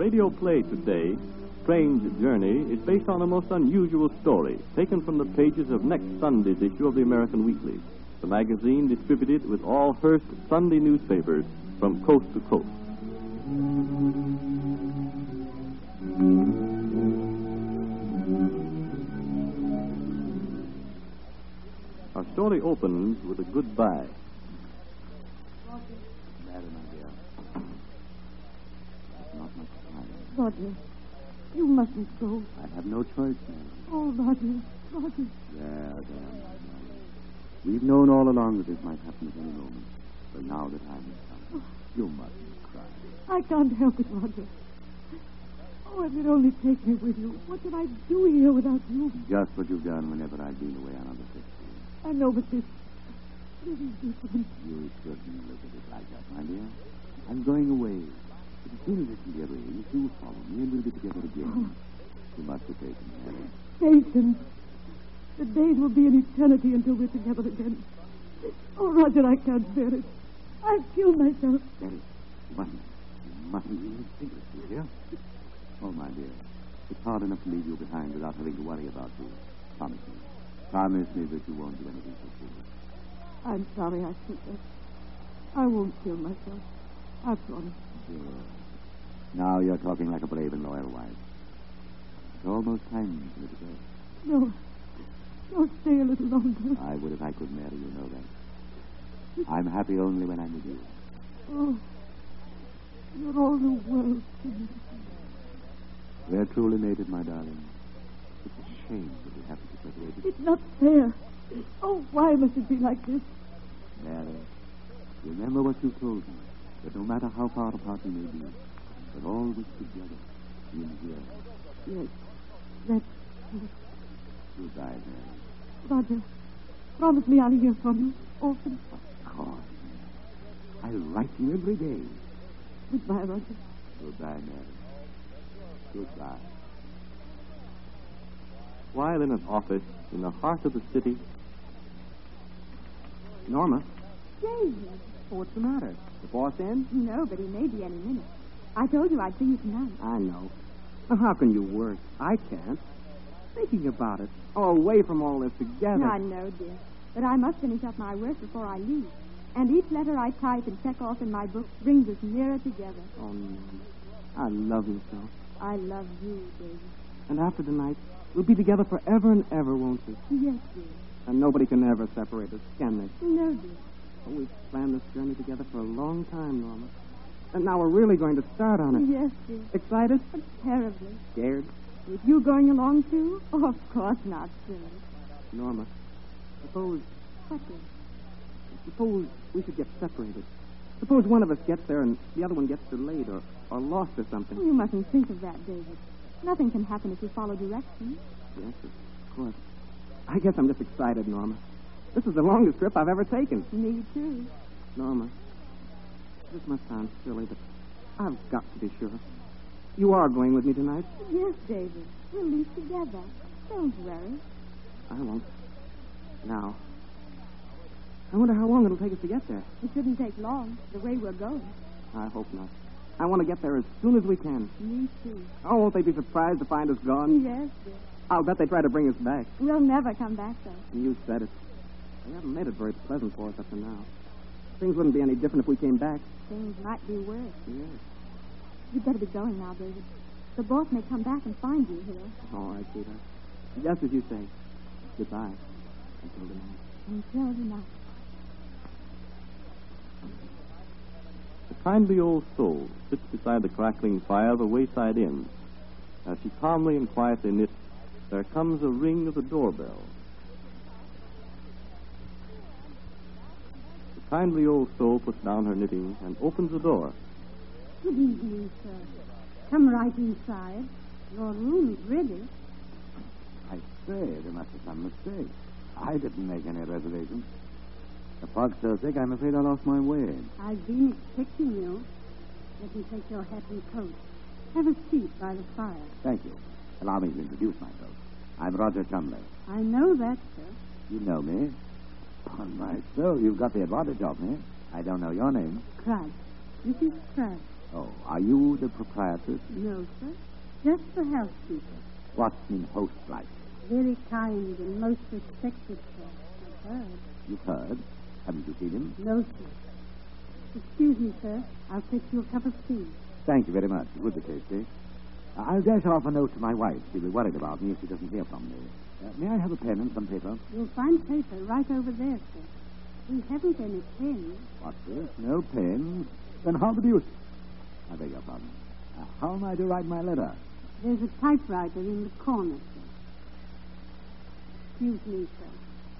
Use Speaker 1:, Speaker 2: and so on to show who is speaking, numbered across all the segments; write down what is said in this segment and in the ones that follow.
Speaker 1: radio play today, Strange Journey, is based on a most unusual story taken from the pages of next Sunday's issue of the American Weekly, the magazine distributed with all Hearst Sunday newspapers from coast to coast. Our story opens with a goodbye.
Speaker 2: Roger, you mustn't go.
Speaker 3: I have no choice, Mary.
Speaker 2: Oh, Roger.
Speaker 3: There. We've known all along that this might happen at any moment. But now the time has come. You mustn't cry.
Speaker 2: I can't help it, Roger. Oh, if you'd only take me with you. What could I do here without you?
Speaker 3: Just what you've done whenever I've been away on other trips.
Speaker 2: I know, but this is different.
Speaker 3: You shouldn't look at it like that, my dear. I'm going away. But as soon as it can be arranged, you'll follow me and we'll be together again.
Speaker 2: Oh.
Speaker 3: You must be patient, Mary.
Speaker 2: Patience. The days will be an eternity until we're together again. Oh, Roger, I can't bear it. I've killed myself.
Speaker 3: Mary, you mustn't even think of it, dear. Oh, my dear, it's hard enough to leave you behind without having to worry about you. Promise me. Promise me that you won't do anything so foolish.
Speaker 2: I'm sorry I said that. I won't kill myself. I promise.
Speaker 3: Dear. Now you're talking like a brave and loyal wife. It's almost time for you to go.
Speaker 2: No. Don't stay a little longer.
Speaker 3: I would if I could, Mary, you know that. I'm happy only when I'm with you.
Speaker 2: Oh, you're all the world to me.
Speaker 3: We're truly mated, my darling. It's a shame that we have to be separated.
Speaker 2: It's not fair. Oh, why must it be like this?
Speaker 3: Mary, remember what you told me, that no matter how far apart we may be, we're always together in here.
Speaker 2: Yes, that's it.
Speaker 3: Goodbye, Mary.
Speaker 2: Roger, promise me I'll hear from you often.
Speaker 3: Of course. I'll write you every day.
Speaker 2: Goodbye, Roger.
Speaker 3: Goodbye, Mary. Goodbye.
Speaker 1: While in an office in the heart of the city... Norma,
Speaker 2: David.
Speaker 1: what's the matter? The boss in?
Speaker 2: No, but he may be any minute. I told you I'd see you tonight.
Speaker 4: I know. Now, how can you work? I can't. Thinking about it, away from all this together.
Speaker 2: I know, dear. But I must finish up my work before I leave. And each letter I type and check off in my book brings us nearer together.
Speaker 4: Oh, no. I love you so.
Speaker 2: I love you, David.
Speaker 4: And after tonight, we'll be together forever and ever, won't we?
Speaker 2: Yes, dear.
Speaker 4: And nobody can ever separate us, can they?
Speaker 2: No, dear.
Speaker 4: Oh, we've planned this journey together for a long time, Norma. And now we're really going to start on it.
Speaker 2: Yes, dear.
Speaker 4: Excited?
Speaker 2: Terribly.
Speaker 4: Scared?
Speaker 2: With you going along, too? Oh, of course not, silly.
Speaker 4: Norma, suppose
Speaker 2: What, dear?
Speaker 4: we should get separated. Suppose one of us gets there and the other one gets delayed or lost or something.
Speaker 2: You mustn't think of that, David. Nothing can happen if you follow directions.
Speaker 4: Yes, of course. I guess I'm just excited, Norma. This is the longest trip I've ever taken.
Speaker 2: Me, too.
Speaker 4: Norma, this must sound silly, but I've got to be sure. You are going with me tonight?
Speaker 2: Yes, David. We'll leave together. Don't worry.
Speaker 4: I won't. Now. I wonder how long it'll take us to get there.
Speaker 2: It shouldn't take long, the way we're going.
Speaker 4: I hope not. I want to get there as soon as we can.
Speaker 2: Me, too.
Speaker 4: Oh, won't they be surprised to find us gone?
Speaker 2: Yes, dear.
Speaker 4: I'll bet they try to bring us back.
Speaker 2: We'll never come back, though.
Speaker 4: You said it. They haven't made it very pleasant for us up to now. Things wouldn't be any different if we came back.
Speaker 2: Things might be worse.
Speaker 4: Yes.
Speaker 2: You'd better be going now, David. The boss may come back and find you here.
Speaker 4: All right, sweetheart. Just as you say. Goodbye. Until tonight.
Speaker 2: Until tonight.
Speaker 1: A kindly old soul sits beside the crackling fire of a wayside inn. As she calmly and quietly knits, there comes a ring of the doorbell. The kindly old soul puts down her knitting and opens the door.
Speaker 2: Good evening, sir. Come right inside. Your room is ready.
Speaker 3: I say, there must be some mistake. I didn't make any reservations. The fog's so thick, I'm afraid I lost my way.
Speaker 2: I've been expecting you. Let me take your hat and coat. Have a seat by the fire.
Speaker 3: Thank you. Allow me to introduce myself. I'm Roger Chumley.
Speaker 2: I know that, sir.
Speaker 3: You know me. On my soul, you've got the advantage of me. I don't know your name.
Speaker 2: Crabbe. Mrs. Crabbe.
Speaker 3: Oh, are you the proprietress?
Speaker 5: No, sir. Just the housekeeper.
Speaker 3: What's in host like?
Speaker 5: Very kind and most respected, sir. I've heard.
Speaker 3: You've heard? Haven't you seen him?
Speaker 5: No, sir. Excuse me, sir. I'll fetch you a cup of tea.
Speaker 3: Thank you very much. It would be tasty. I'll dash off a note to my wife. She'll be worried about me if she doesn't hear from me. May I have a pen and some paper?
Speaker 5: You'll find paper right over there, sir. We haven't any pens.
Speaker 3: What's this? No pens? Then how the deuce? I beg your pardon. How am I to write my letter?
Speaker 5: There's a typewriter in the corner, sir. Excuse me, sir.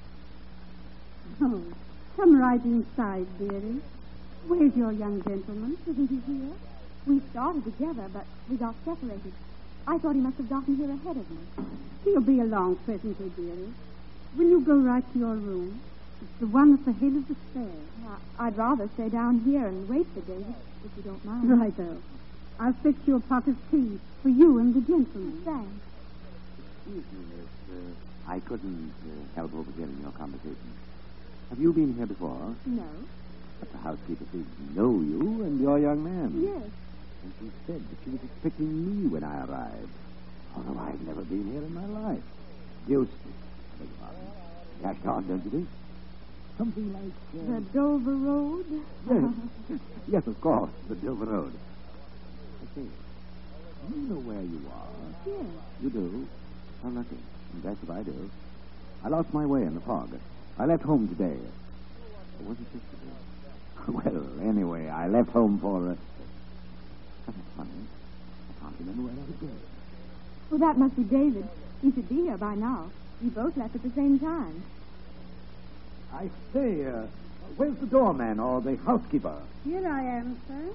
Speaker 5: Oh, come right inside, dearie. Where's your young gentleman?
Speaker 2: Isn't he here? We started together, but we got separated. I thought he must have gotten here ahead of me.
Speaker 5: He'll be along presently, dearie. Will you go right to your room? It's the one at the head of the stairs.
Speaker 2: I'd rather stay down here and wait for David, if you don't mind.
Speaker 5: Righto. I'll fetch you a pot of tea for you and the gentleman.
Speaker 2: Thanks.
Speaker 3: Excuse me, miss. I couldn't help overhearing your conversation. Have you been here before?
Speaker 2: No.
Speaker 3: But the housekeeper seems to know you and your young man.
Speaker 2: Yes.
Speaker 3: And she said that she was expecting me when I arrived. Although I've never been here in my life. Deuce. Beg your pardon. Dashed on, don't you think? Something like...
Speaker 2: The Dover Road?
Speaker 3: Yes. Yes, of course. The Dover Road. I say, you know where you are?
Speaker 2: Yes.
Speaker 3: You do? How lucky. And that's what I do. I lost my way in the fog. I left home today. Or was it yesterday? Well, anyway, I left home for... That's funny. I can't remember where I was going.
Speaker 2: Well, that must be David. He should be here by now. We both left at the same time.
Speaker 3: I say, where's the doorman or the housekeeper?
Speaker 5: Here I am, sir.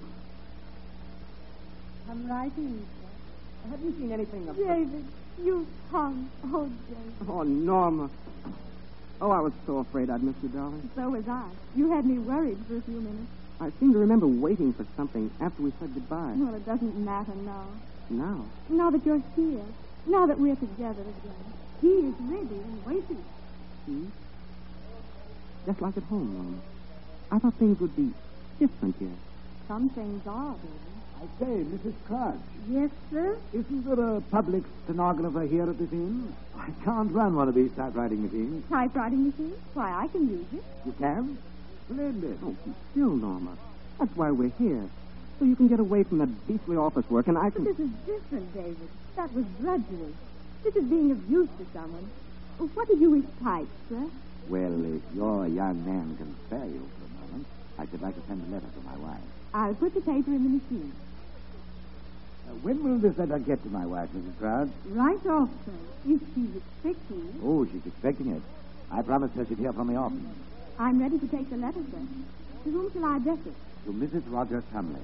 Speaker 5: Come right in, sir.
Speaker 4: Have you seen anything of...
Speaker 2: David, you come. Oh, David.
Speaker 4: Oh, Norma. Oh, I was so afraid I'd miss you, darling.
Speaker 2: So was I. You had me worried for a few minutes.
Speaker 4: I seem to remember waiting for something after we said goodbye.
Speaker 2: Well, it doesn't matter now.
Speaker 4: Now?
Speaker 2: Now that you're here. Now that we're together again. He is ready and waiting.
Speaker 4: See? Just like at home, Norma. I thought things would be different here.
Speaker 2: Some things are, David.
Speaker 3: I say, Mrs. Clark.
Speaker 5: Yes, sir?
Speaker 3: Isn't there a public stenographer here at this inn? I can't run one of these typewriting machines.
Speaker 2: Typewriting machine? Why, I can use it.
Speaker 3: You can? Splendid.
Speaker 4: Oh, still, Norma. That's why we're here. So you can get away from that beastly office work, and I
Speaker 2: But
Speaker 4: can...
Speaker 2: this is different, David. That was drudgery. This is being of use to someone. Oh, what did you wish typed, sir?
Speaker 3: Well, if your young man can spare you for a moment, I should like to send a letter to my wife.
Speaker 2: I'll put the paper in the machine.
Speaker 3: When will this letter get to my wife, Mrs. Crowd?
Speaker 5: Right off, sir. If she's expecting it.
Speaker 3: Oh, she's expecting it. I promised her she'd hear from me often.
Speaker 2: I'm ready to take the letter, sir. To whom shall I address it?
Speaker 3: To Mrs. Roger Tumley.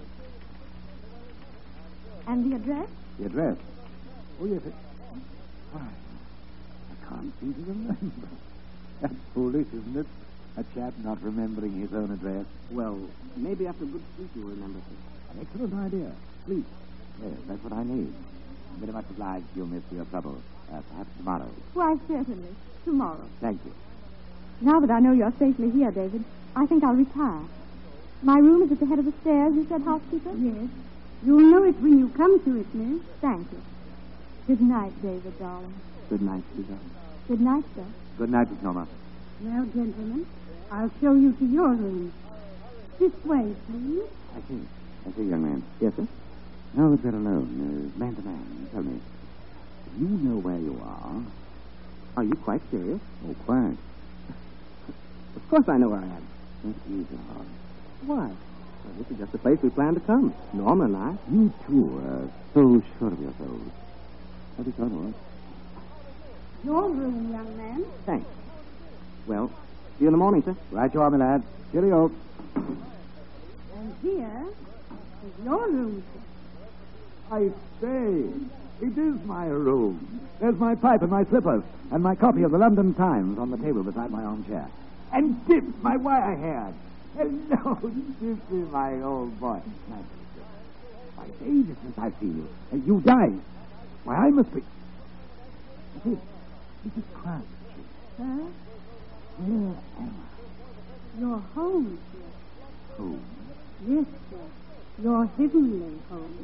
Speaker 2: And the address?
Speaker 3: The address? Oh, yes. Why, I can't seem to remember. That's foolish, isn't it? A chap not remembering his own address.
Speaker 4: Well, maybe after a good sleep you'll remember it.
Speaker 3: An excellent idea. Sleep. Yes, that's what I need. I'm very much obliged to you, miss, for your trouble. Perhaps tomorrow.
Speaker 2: Why, certainly. Tomorrow.
Speaker 3: Thank you.
Speaker 2: Now that I know you're safely here, David, I think I'll retire. My room is at the head of the stairs, you said, housekeeper?
Speaker 5: Yes. You'll know it when you come to it, miss.
Speaker 2: Thank you. Good night, David, darling.
Speaker 4: Good night, sweetheart.
Speaker 2: Good night, sir.
Speaker 3: Good night, Miss Norma.
Speaker 5: Well, gentlemen, I'll show you to your room. This way, please.
Speaker 3: I see, young man.
Speaker 4: Yes, sir?
Speaker 3: Now that we're alone, man to man, tell me, do you know where you are?
Speaker 4: Are you quite serious?
Speaker 3: Oh, quite.
Speaker 4: Of course I know where I am.
Speaker 3: Yes, you are.
Speaker 4: Why? Well, this is just the place we planned to come. Norma and I.
Speaker 3: You two are so sure of yourselves. How do you thought it?
Speaker 5: Your room, young man.
Speaker 4: Thanks. Well, see you in the morning, sir.
Speaker 3: Right you are, my lad. Cheerio.
Speaker 5: And here is your room, sir.
Speaker 3: I say, it is my room. There's my pipe and my slippers and my copy of the London Times on the table beside my armchair. And Dip, my wire haired. Hello, Dip, my old boy. Why, it's ages since I've seen you. You died. Why, I must be... This is Crouch.
Speaker 5: Sir,
Speaker 3: Where am
Speaker 5: you're home, sir.
Speaker 3: I? Home.
Speaker 5: Yes, sir. Your heavenly home.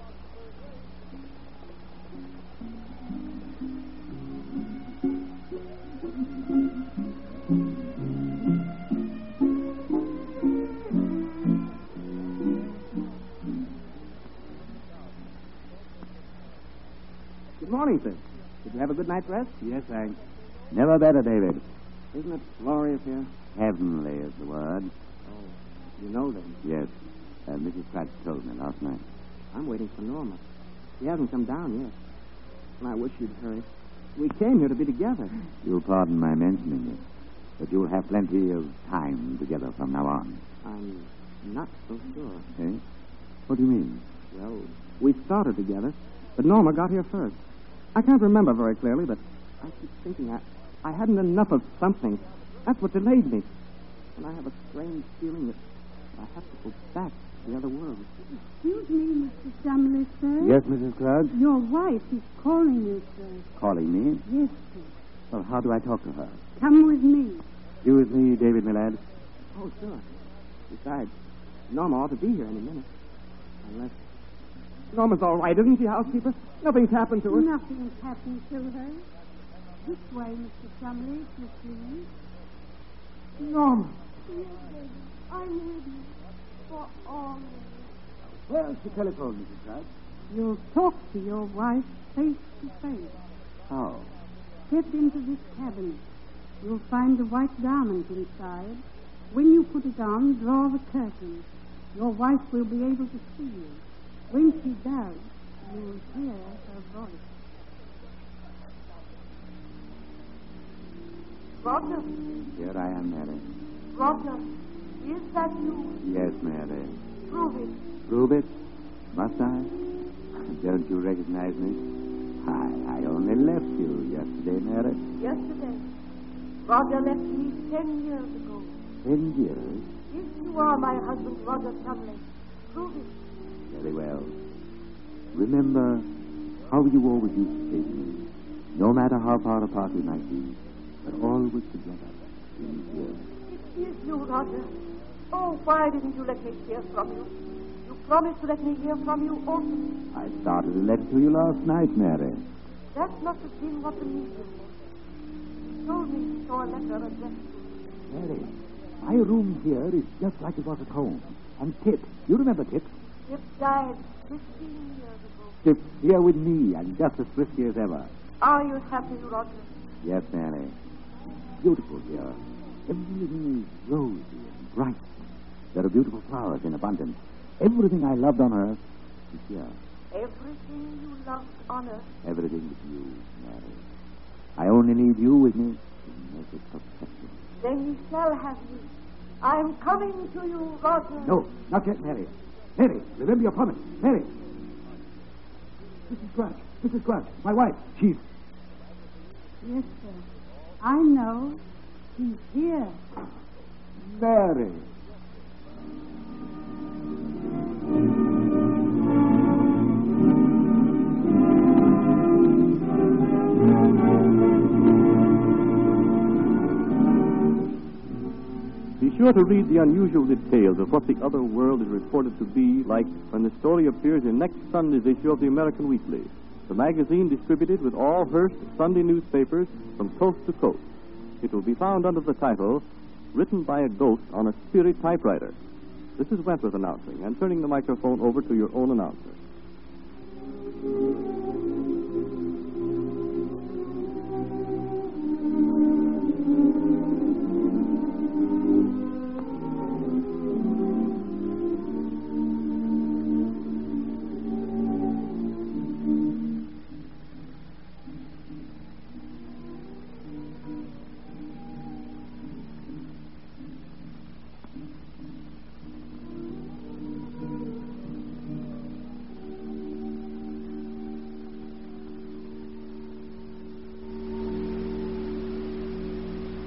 Speaker 4: Good morning, sir. Did you have a good night's rest?
Speaker 3: Yes, thanks. Never better, David.
Speaker 4: Isn't it glorious here?
Speaker 3: Heavenly is the word.
Speaker 4: Oh, you know then.
Speaker 3: Yes. Mrs. Pratt told me last night.
Speaker 4: I'm waiting for Norma. She hasn't come down yet. And I wish you'd hurry. We came here to be together.
Speaker 3: You'll pardon my mentioning it, but you'll have plenty of time together from now on.
Speaker 4: I'm not so sure.
Speaker 3: Eh? What do you mean?
Speaker 4: Well, we started together, but Norma got here first. I can't remember very clearly, but I keep thinking I hadn't enough of something. That's what delayed me. And I have a strange feeling that I have to go back to the other world.
Speaker 5: Excuse me, Mr. Sumley, sir.
Speaker 3: Yes, Mrs. Crugg?
Speaker 5: Your wife is calling you, sir.
Speaker 3: Calling me?
Speaker 5: Yes, sir.
Speaker 3: Well, how do I talk to her?
Speaker 5: Come with me.
Speaker 3: You with me, David, my lad?
Speaker 4: Oh, sure. Besides, Norma ought to be here any minute. Unless... Norma's all right, isn't she, housekeeper? Nothing's happened to her.
Speaker 5: Nothing's happened to her. This way, Mr. Sumley, if you please.
Speaker 4: Norma.
Speaker 2: Yes, David. I'm with you for always.
Speaker 3: Where's the telephone, Mrs. Crugg?
Speaker 5: You'll talk to your wife face to face.
Speaker 3: How?
Speaker 5: Step into this cabinet. You'll find a white garment inside. When you put it on, draw the curtain. Your wife will be able to see you. When she does, you'll hear her voice.
Speaker 2: Roger,
Speaker 3: Here I am, Mary.
Speaker 2: Roger, is that you?
Speaker 3: Yes, Mary.
Speaker 2: Prove it.
Speaker 3: Prove it? Must I? Don't you recognize me? I only left you yesterday, Mary.
Speaker 2: Yesterday, Roger left me 10 years ago.
Speaker 3: 10 years?
Speaker 2: If you are my husband, Roger Sumley, prove it.
Speaker 3: Very well. Remember how you always used to say to me, no matter how far apart we might be, but always together in here.
Speaker 2: It is you, Roger. Oh, why didn't you let me hear from you? You promised to let me hear from you often.
Speaker 3: I started a letter to you last night, Mary.
Speaker 2: That must have been what the medium was. You told me you saw a letter addressed to me.
Speaker 3: Mary, my room here is just like it was at home. And Tip, you remember Tip?
Speaker 2: Tip died 15 years ago.
Speaker 3: Tip's here with me and just as frisky as ever.
Speaker 2: Are you happy, Roger?
Speaker 3: Yes, Mary. Beautiful here. Everything is rosy and bright. There are beautiful flowers in abundance. Everything I loved on earth is here.
Speaker 2: Everything you loved on earth.
Speaker 3: Everything with you, Mary. I only need you with me to make it perfection.
Speaker 2: Then you shall have me. I am coming to you, Roger.
Speaker 3: No, not yet, Mary. Mary, remember your promise. Mary. Mrs. Grudge, my wife. She's...
Speaker 5: Yes, sir. I know. He's here.
Speaker 3: Mary.
Speaker 1: Be sure to read the unusual details of what the other world is reported to be like when the story appears in next Sunday's issue of the American Weekly, the magazine distributed with all Hearst Sunday newspapers from coast to coast. It will be found under the title, Written by a Ghost on a Spirit Typewriter. This is Wentworth announcing and turning the microphone over to your own announcer.